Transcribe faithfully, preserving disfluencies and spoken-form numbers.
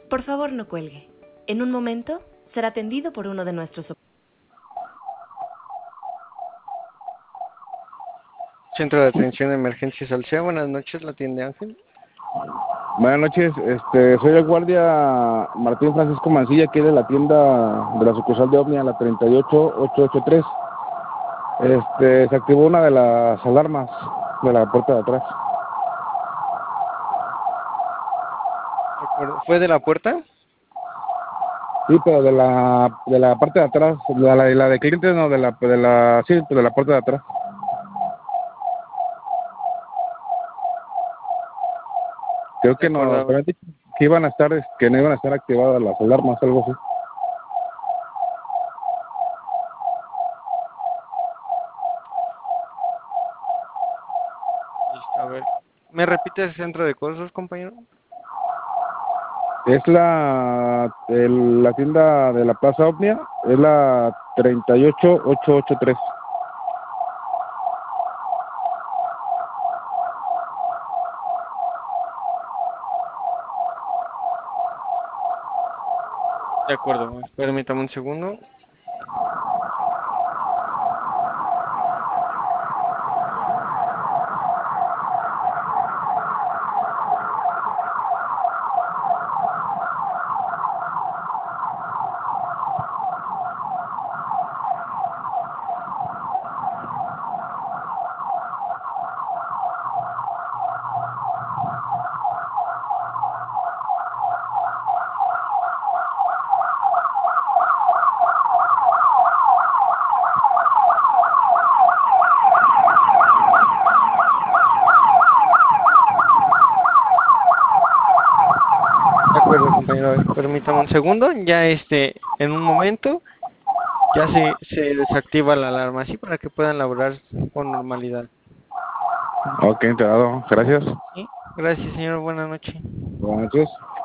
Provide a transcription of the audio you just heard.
Por favor, no cuelgue. En un momento será atendido por uno de nuestros operadores. Centro de Atención de Emergencias Alsea, buenas noches, la atiende Ángel. Buenas noches, este, soy el guardia Martín Francisco Mancilla, aquí de la tienda de la sucursal de Omnia, la treinta y ocho ochocientos ochenta y tres. Este, se activó una de las alarmas de la puerta de atrás. De acuerdo. ¿Fue de la puerta? Sí, pero de la de la parte de atrás, la, la, la de clientes no, de la, de la, sí, de la puerta de atrás. Creo De que no, acuerdo. pero han dicho que iban a estar, que no iban a estar activadas las alarmas, algo así. Listo, a ver. ¿Me repite el centro de cosas, compañero? Es la, el, la tienda de la Plaza Omnia, es la treinta y ocho ochocientos ochenta y tres. De acuerdo, permítame un segundo. De acuerdo, compañero, a ver, permítame un segundo. Ya este, en un momento, ya se, se desactiva la alarma, así para que puedan laborar con normalidad. Ok, enterado, gracias. ¿Sí? Gracias, señor. Buenas noches. Buenas noches.